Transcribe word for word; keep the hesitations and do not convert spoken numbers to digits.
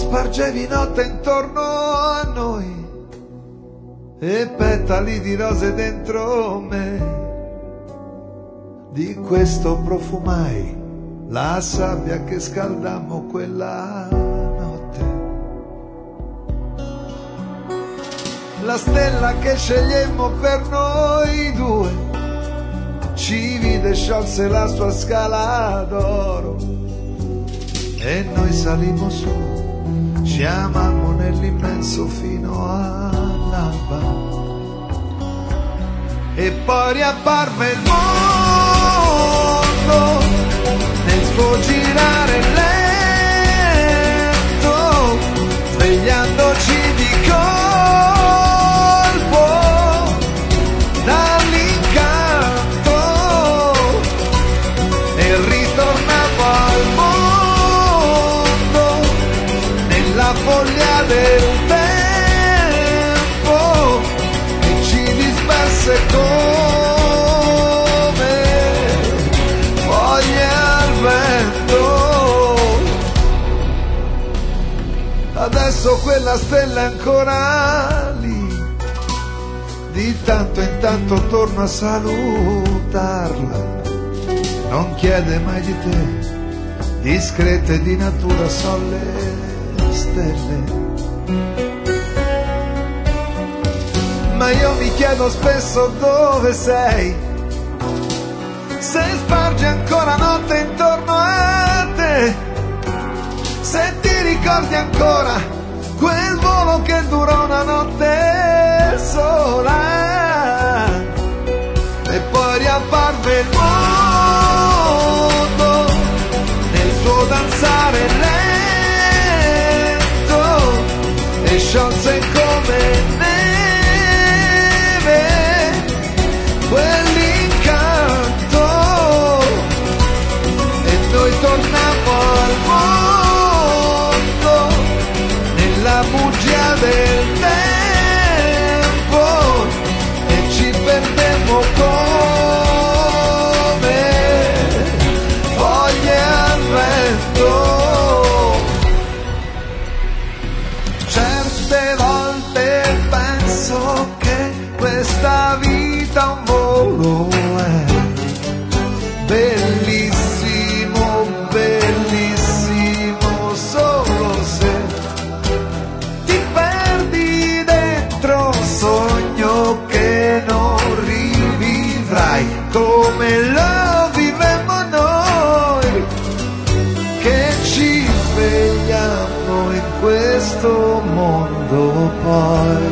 spargevi notte intorno a noi e petali di rose dentro me. Di questo profumai la sabbia che scaldammo quella notte. La stella che scegliemmo per noi due ci vide, sciolse la sua scala d'oro e noi salimmo su, ci amammo nell'immenso fino all'alba. E poi riapparve il mondo nel suo girare lento, svegliandoci di colpo dall'incanto, e ritornavo al mondo nella foglia del tempo e ci disperse come foglie al vento. Adesso quella stella è ancora lì, di tanto in tanto torno a salutarla. Non chiede mai di te, discrete di natura son le stelle. Ma io mi chiedo spesso dove sei, se spargi ancora notte intorno a te, se ti ricordi ancora quel volo che durò una notte sola e poi riapparve il mondo nel suo danzare lento e sciolse come neve quell'incanto e noi tornammo al mondo nella bugia del tempo e ci perdemmo come foglie al vento. Certe volte penso che questa vita un volo è bellissimo, bellissimo, solo se ti perdi dentro un sogno che non rivivrai come lo vivemmo noi, che ci svegliamo in questo mondo poi.